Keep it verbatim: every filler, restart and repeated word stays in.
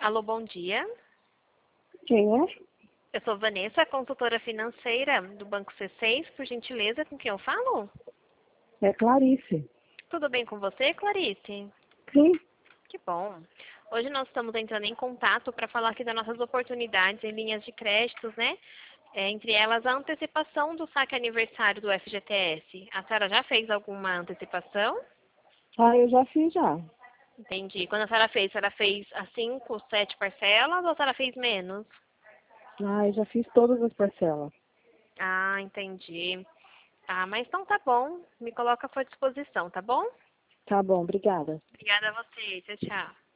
Alô, bom dia. Quem é? Eu sou Vanessa, consultora financeira do Banco C seis, por gentileza, com quem eu falo? É Clarice. Tudo bem com você, Clarice? Sim. Que bom. Hoje nós estamos entrando em contato para falar aqui das nossas oportunidades em linhas de créditos, né? É, entre elas, a antecipação do saque aniversário do F G T S. A senhora já fez alguma antecipação? Ah, eu já fiz já. Entendi. Quando a senhora fez, a senhora fez as cinco, sete parcelas ou a senhora fez menos? Ah, eu já fiz todas as parcelas. Ah, entendi. Ah, mas então tá bom. Me coloca à sua disposição, tá bom? Tá bom, obrigada. Obrigada a você. Tchau, tchau.